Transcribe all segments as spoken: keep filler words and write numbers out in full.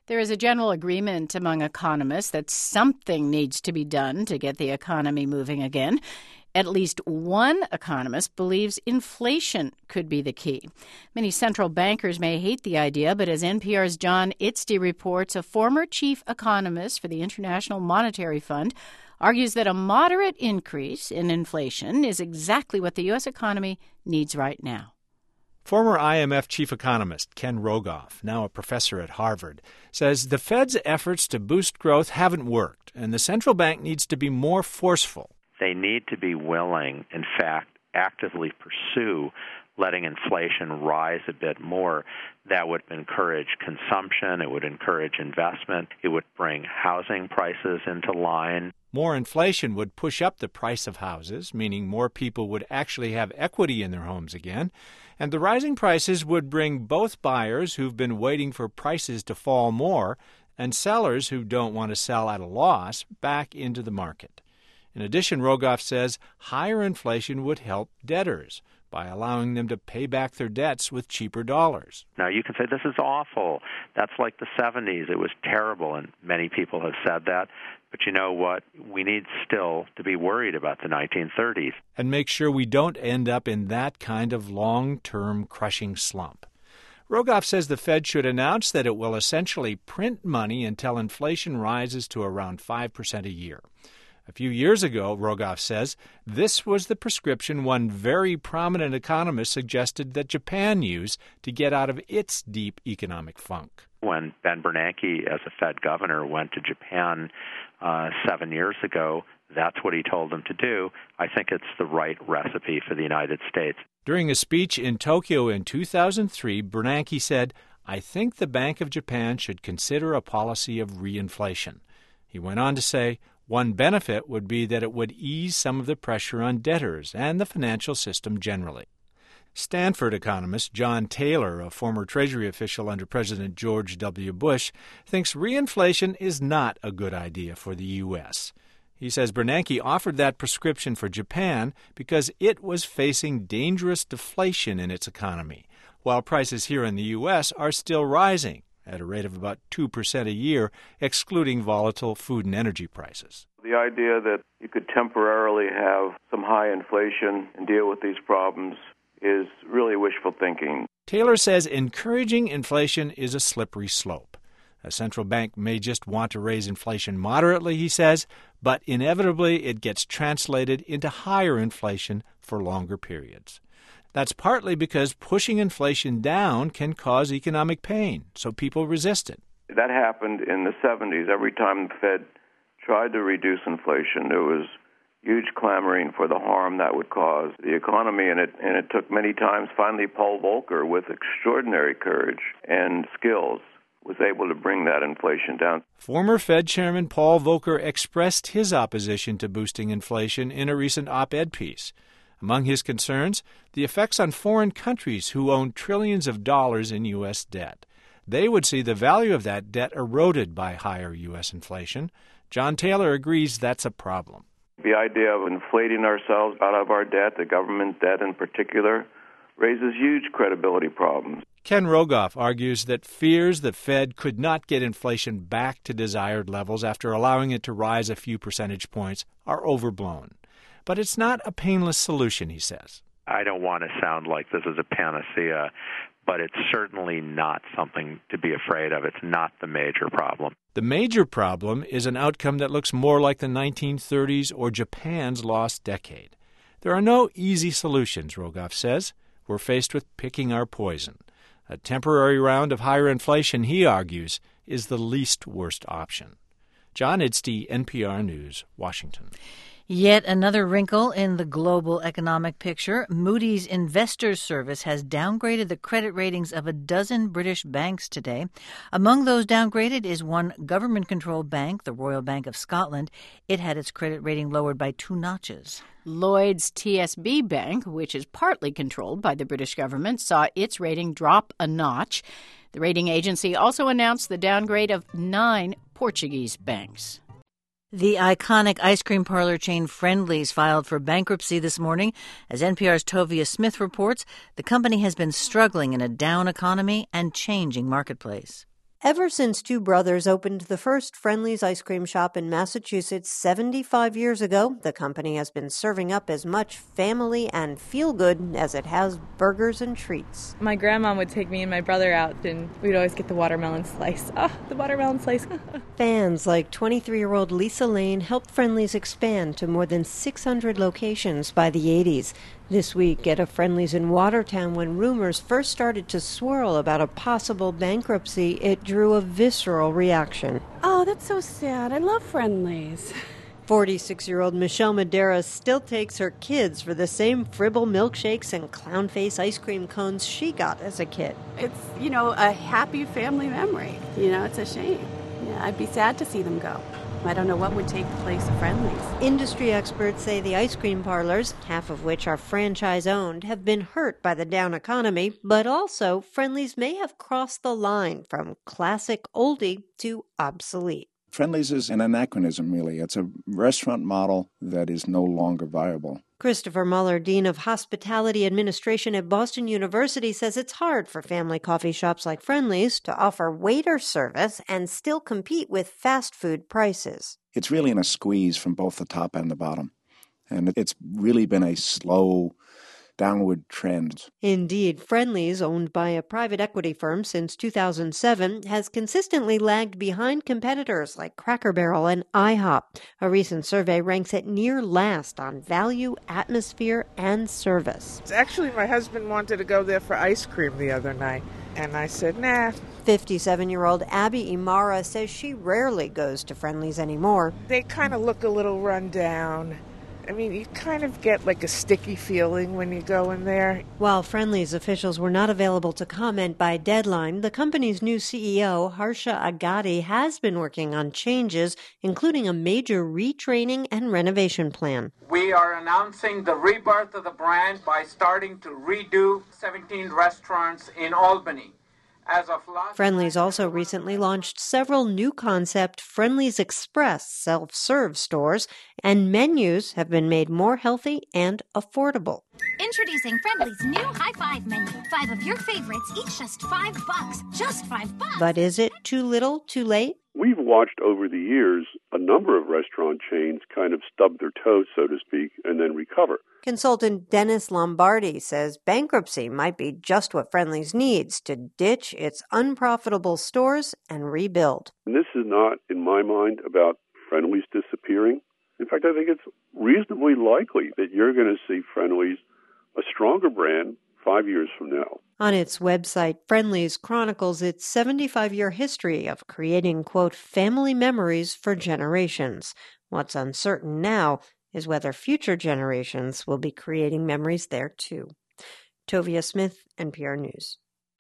There is a general agreement among economists that something needs to be done to get the economy moving again. At least one economist believes inflation could be the key. Many central bankers may hate the idea, but as N P R's John Itzty reports, a former chief economist for the International Monetary Fund argues that a moderate increase in inflation is exactly what the U S economy needs right now. Former I M F chief economist Ken Rogoff, now a professor at Harvard, says the Fed's efforts to boost growth haven't worked, and the central bank needs to be more forceful. They need to be willing, in fact, actively pursue letting inflation rise a bit more. That would encourage consumption. It would encourage investment. It would bring housing prices into line. More inflation would push up the price of houses, meaning more people would actually have equity in their homes again. And the rising prices would bring both buyers who've been waiting for prices to fall more and sellers who don't want to sell at a loss back into the market. In addition, Rogoff says higher inflation would help debtors by allowing them to pay back their debts with cheaper dollars. Now, you can say this is awful. That's like the seventies. It was terrible, and many people have said that. But you know what? We need still to be worried about the nineteen thirties. And make sure we don't end up in that kind of long-term crushing slump. Rogoff says the Fed should announce that it will essentially print money until inflation rises to around five percent a year. A few years ago, Rogoff says, this was the prescription one very prominent economist suggested that Japan use to get out of its deep economic funk. When Ben Bernanke, as a Fed governor, went to Japan uh, seven years ago, that's what he told them to do. I think it's the right recipe for the United States. During a speech in Tokyo in two thousand three, Bernanke said, I think the Bank of Japan should consider a policy of reinflation. He went on to say, one benefit would be that it would ease some of the pressure on debtors and the financial system generally. Stanford economist John Taylor, a former Treasury official under President George W. Bush, thinks reinflation is not a good idea for the U S. He says Bernanke offered that prescription for Japan because it was facing dangerous deflation in its economy, while prices here in the U S are still rising at a rate of about two percent a year, excluding volatile food and energy prices. The idea that you could temporarily have some high inflation and deal with these problems is really wishful thinking. Taylor says encouraging inflation is a slippery slope. A central bank may just want to raise inflation moderately, he says, but inevitably it gets translated into higher inflation for longer periods. That's partly because pushing inflation down can cause economic pain, so people resist it. That happened in the seventies. Every time the Fed tried to reduce inflation, there was huge clamoring for the harm that would cause the economy, and it and it took many times. Finally, Paul Volcker, with extraordinary courage and skills, was able to bring that inflation down. Former Fed Chairman Paul Volcker expressed his opposition to boosting inflation in a recent op-ed piece. Among his concerns, the effects on foreign countries who own trillions of dollars in U S debt. They would see the value of that debt eroded by higher U S inflation. John Taylor agrees that's a problem. The idea of inflating ourselves out of our debt, the government debt in particular, raises huge credibility problems. Ken Rogoff argues that fears the Fed could not get inflation back to desired levels after allowing it to rise a few percentage points are overblown. But it's not a painless solution, he says. I don't want to sound like this is a panacea, but it's certainly not something to be afraid of. It's not the major problem. The major problem is an outcome that looks more like the nineteen thirties or Japan's lost decade. There are no easy solutions, Rogoff says. We're faced with picking our poison. A temporary round of higher inflation, he argues, is the least worst option. John Itzty, N P R News, Washington. Yet another wrinkle in the global economic picture. Moody's Investors Service has downgraded the credit ratings of a dozen British banks today. Among those downgraded is one government-controlled bank, the Royal Bank of Scotland. It had its credit rating lowered by two notches. Lloyds T S B Bank, which is partly controlled by the British government, saw its rating drop a notch. The rating agency also announced the downgrade of nine Portuguese banks. The iconic ice cream parlor chain Friendly's filed for bankruptcy this morning. As N P R's Tovia Smith reports, the company has been struggling in a down economy and changing marketplace. Ever since two brothers opened the first Friendly's ice cream shop in Massachusetts seventy-five years ago, the company has been serving up as much family and feel-good as it has burgers and treats. My grandma would take me and my brother out, and we'd always get the watermelon slice. Ah, oh, the watermelon slice. Fans like twenty-three-year-old Lisa Lane helped Friendly's expand to more than six hundred locations by the eighties. This week at a Friendly's in Watertown, when rumors first started to swirl about a possible bankruptcy, it drew a visceral reaction. Oh, that's so sad. I love Friendly's. forty-six-year-old Michelle Madera still takes her kids for the same Fribble milkshakes and clown face ice cream cones she got as a kid. It's, you know, a happy family memory. You know, it's a shame. Yeah, I'd be sad to see them go. I don't know what would take the place of Friendly's. Industry experts say the ice cream parlors, half of which are franchise-owned, have been hurt by the down economy, but also Friendly's may have crossed the line from classic oldie to obsolete. Friendly's is an anachronism, really. It's a restaurant model that is no longer viable. Christopher Muller, Dean of Hospitality Administration at Boston University, says it's hard for family coffee shops like Friendly's to offer waiter service and still compete with fast food prices. It's really in a squeeze from both the top and the bottom. And it's really been a slow downward trend. Indeed, Friendly's, owned by a private equity firm since two thousand seven, has consistently lagged behind competitors like Cracker Barrel and IHOP. A recent survey ranks it near last on value, atmosphere, and service. Actually, my husband wanted to go there for ice cream the other night, and I said, nah. fifty-seven-year-old Abby Imara says she rarely goes to Friendly's anymore. They kind of look a little run down. I mean, you kind of get like a sticky feeling when you go in there. While Friendly's officials were not available to comment by deadline, the company's new C E O, Harsha Agadi, has been working on changes, including a major retraining and renovation plan. We are announcing the rebirth of the brand by starting to redo seventeen restaurants in Albany. As of last Friendly's also recently launched several new concept Friendly's Express self-serve stores, and menus have been made more healthy and affordable. Introducing Friendly's new High Five menu. Five of your favorites, each just five bucks. Just five bucks. But is it too little, too late? We've watched over the years a number of restaurant chains kind of stub their toes, so to speak, and then recover. Consultant Dennis Lombardi says bankruptcy might be just what Friendly's needs to ditch its unprofitable stores and rebuild. And this is not, in my mind, about Friendly's disappearing. In fact, I think it's reasonably likely that you're going to see Friendly's a stronger brand five years from now. On its website, Friendly's chronicles its seventy-five-year history of creating, quote, family memories for generations. What's uncertain now is whether future generations will be creating memories there, too. Tovia Smith, N P R News.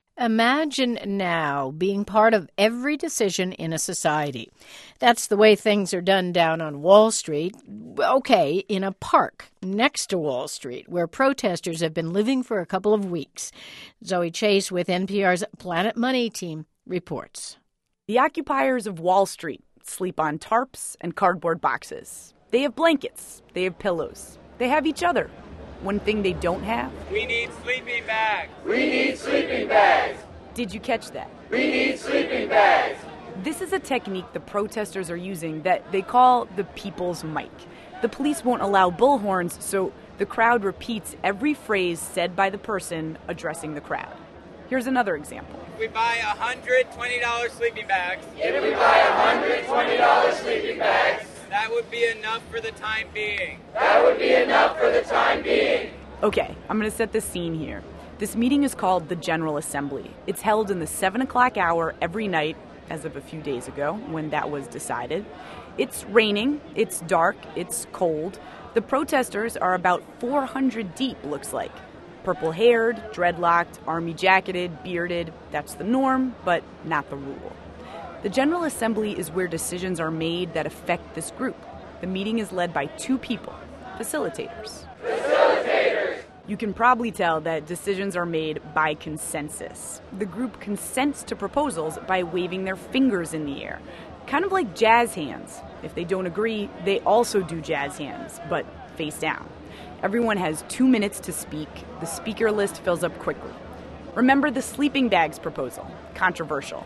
Imagine now being part of every decision in a society. That's the way things are done down on Wall Street. Okay, in a park next to Wall Street, where protesters have been living for a couple of weeks. Zoe Chase with N P R's Planet Money team reports. The occupiers of Wall Street sleep on tarps and cardboard boxes. They have blankets. They have pillows. They have each other. One thing they don't have? We need sleeping bags. We need sleeping bags. Did you catch that? We need sleeping bags. This is a technique the protesters are using that they call the people's mic. The police won't allow bullhorns, so the crowd repeats every phrase said by the person addressing the crowd. Here's another example. If we buy one hundred twenty dollars sleeping bags. If we buy one hundred twenty dollars sleeping bags. That would be enough for the time being. That would be enough for the time being. Okay, I'm going to set the scene here. This meeting is called the General Assembly. It's held in the seven o'clock hour every night, as of a few days ago, when that was decided. It's raining, it's dark, it's cold. The protesters are about four hundred deep, looks like. Purple-haired, dreadlocked, army-jacketed, bearded. That's the norm, but not the rule. The General Assembly is where decisions are made that affect this group. The meeting is led by two people, facilitators. Facilitators! You can probably tell that decisions are made by consensus. The group consents to proposals by waving their fingers in the air, kind of like jazz hands. If they don't agree, they also do jazz hands, but face down. Everyone has two minutes to speak. The speaker list fills up quickly. Remember the sleeping bags proposal, controversial.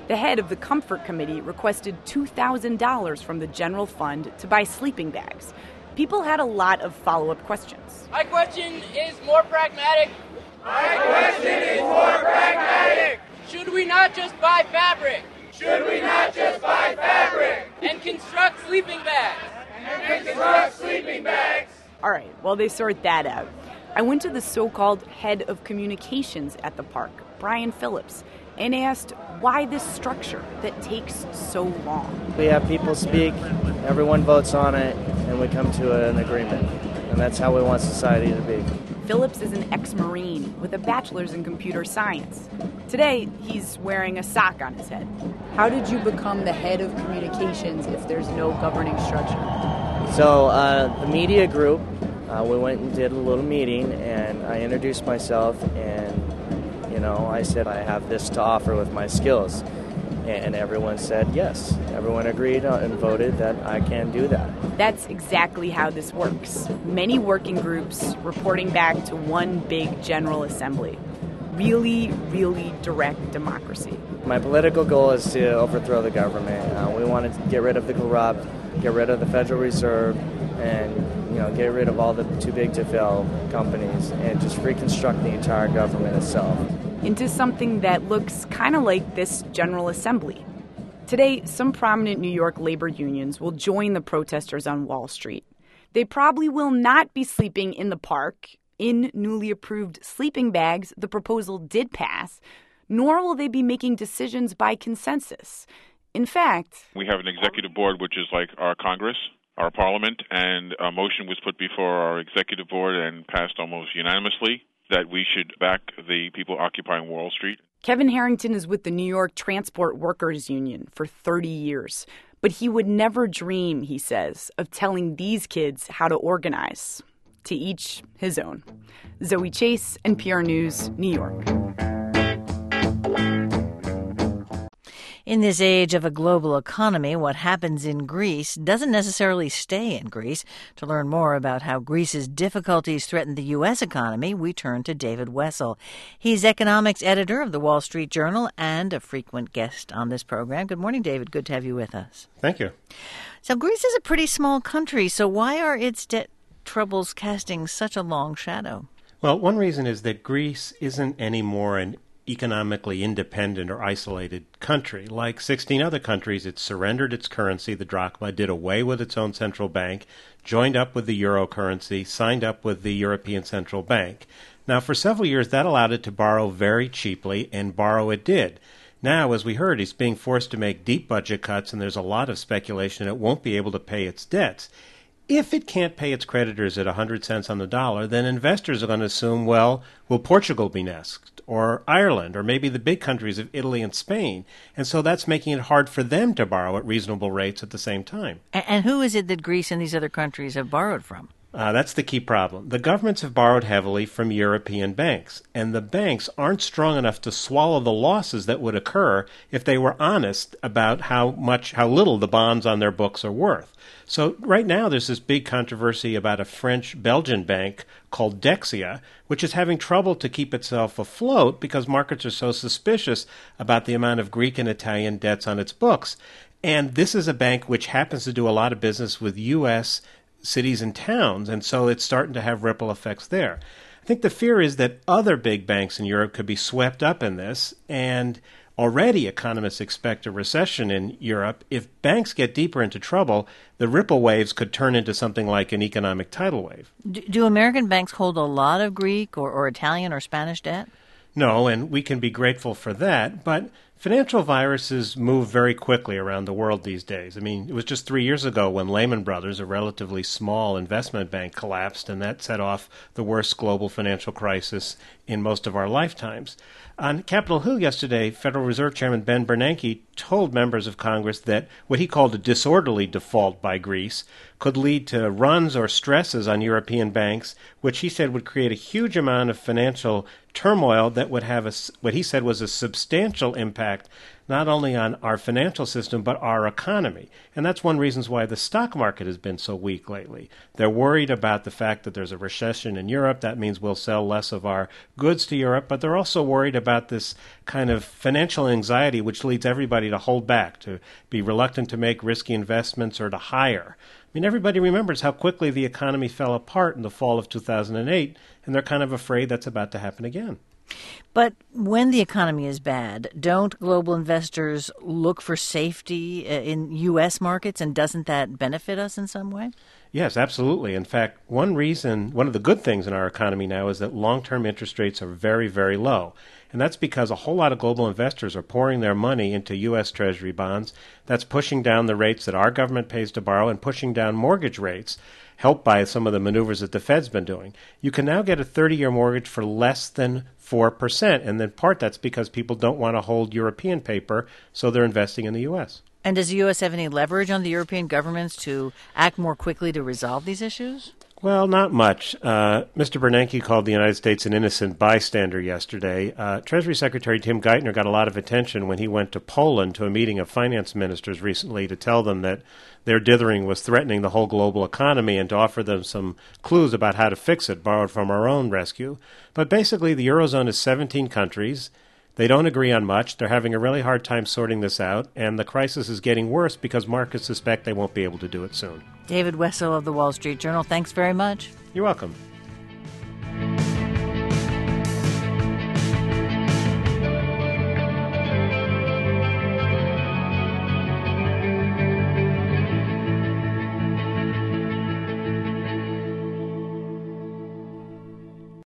The head of the Comfort Committee requested two thousand dollars from the general fund to buy sleeping bags. People had a lot of follow-up questions. My question is more pragmatic. My question is more pragmatic. Should we not just buy fabric? Should we not just buy fabric? And construct sleeping bags? And construct sleeping bags? All right, well, they sort that out. I went to the so-called head of communications at the park, Brian Phillips, and asked why this structure that takes so long. We have people speak, everyone votes on it, and we come to an agreement. And that's how we want society to be. Phillips is an ex-Marine with a bachelor's in computer science. Today, he's wearing a sock on his head. How did you become the head of communications if there's no governing structure? So, uh, the media group, uh, we went and did a little meeting, and I introduced myself, and, you know, I said I have this to offer with my skills. And everyone said yes. Everyone agreed and voted that I can do that. That's exactly how this works. Many working groups reporting back to one big General Assembly. Really, really direct democracy. My political goal is to overthrow the government. Uh, we want to get rid of the corrupt, get rid of the Federal Reserve, and you know, get rid of all the too big to fail companies, and just reconstruct the entire government itself into something that looks kind of like this General Assembly. Today, some prominent New York labor unions will join the protesters on Wall Street. They probably will not be sleeping in the park in newly approved sleeping bags the proposal did pass, nor will they be making decisions by consensus. In fact, we have an executive board, which is like our Congress, our parliament, and a motion was put before our executive board and passed almost unanimously that we should back the people occupying Wall Street. Kevin Harrington is with the New York Transport Workers Union for thirty years. But he would never dream, he says, of telling these kids how to organize. To each his own. Zoe Chase, N P R News, New York. In this age of a global economy, what happens in Greece doesn't necessarily stay in Greece. To learn more about how Greece's difficulties threaten the U S economy, we turn to David Wessel. He's economics editor of the Wall Street Journal and a frequent guest on this program. Good morning, David. Good to have you with us. Thank you. So Greece is a pretty small country, so why are its debt troubles casting such a long shadow? Well, one reason is that Greece isn't anymore an economically independent or isolated country. Like sixteen other countries, it surrendered its currency, the drachma, did away with its own central bank, joined up with the euro currency, signed up with the European Central Bank. Now, for several years, that allowed it to borrow very cheaply, and borrow it did. Now, as we heard, it's being forced to make deep budget cuts, and there's a lot of speculation it won't be able to pay its debts. If it can't pay its creditors at one hundred cents on the dollar, then investors are going to assume, well, will Portugal be next, or Ireland, or maybe the big countries of Italy and Spain? And so that's making it hard for them to borrow at reasonable rates at the same time. And who is it that Greece and these other countries have borrowed from? Uh, that's the key problem. The governments have borrowed heavily from European banks, and the banks aren't strong enough to swallow the losses that would occur if they were honest about how much, how little the bonds on their books are worth. So right now there's this big controversy about a French-Belgian bank called Dexia, which is having trouble to keep itself afloat because markets are so suspicious about the amount of Greek and Italian debts on its books. And this is a bank which happens to do a lot of business with U S cities and towns, and so it's starting to have ripple effects there. I think the fear is that other big banks in Europe could be swept up in this, and already economists expect a recession in Europe. If banks get deeper into trouble, the ripple waves could turn into something like an economic tidal wave. Do, do American banks hold a lot of Greek or, or Italian or Spanish debt? No, and we can be grateful for that, but financial viruses move very quickly around the world these days. I mean, it was just three years ago when Lehman Brothers, a relatively small investment bank, collapsed, and that set off the worst global financial crisis in most of our lifetimes. On Capitol Hill yesterday, Federal Reserve Chairman Ben Bernanke told members of Congress that what he called a disorderly default by Greece could lead to runs or stresses on European banks, which he said would create a huge amount of financial turmoil that would have a, what he said was a substantial impact not only on our financial system, but our economy. And that's one reason why the stock market has been so weak lately. They're worried about the fact that there's a recession in Europe. That means we'll sell less of our goods to Europe. But they're also worried about this kind of financial anxiety, which leads everybody to hold back, to be reluctant to make risky investments or to hire. I mean, everybody remembers how quickly the economy fell apart in the fall of two thousand eight, and they're kind of afraid that's about to happen again. But when the economy is bad, don't global investors look for safety in U S markets, and doesn't that benefit us in some way? Yes, absolutely. In fact, one reason, one of the good things in our economy now is that long-term interest rates are very, very low. And that's because a whole lot of global investors are pouring their money into U S Treasury bonds. That's pushing down the rates that our government pays to borrow and pushing down mortgage rates, helped by some of the maneuvers that the Fed's been doing. You can now get a thirty-year mortgage for less than four percent, and in part that's because people don't want to hold European paper, so they're investing in the U S. And does the U S have any leverage on the European governments to act more quickly to resolve these issues? Well, not much. Uh, Mister Bernanke called the United States an innocent bystander yesterday. Uh, Treasury Secretary Tim Geithner got a lot of attention when he went to Poland to a meeting of finance ministers recently to tell them that their dithering was threatening the whole global economy and to offer them some clues about how to fix it, borrowed from our own rescue. But basically, the Eurozone is seventeen countries. They don't agree on much. They're having a really hard time sorting this out, and the crisis is getting worse because markets suspect they won't be able to do it soon. David Wessel of the Wall Street Journal, thanks very much. You're welcome.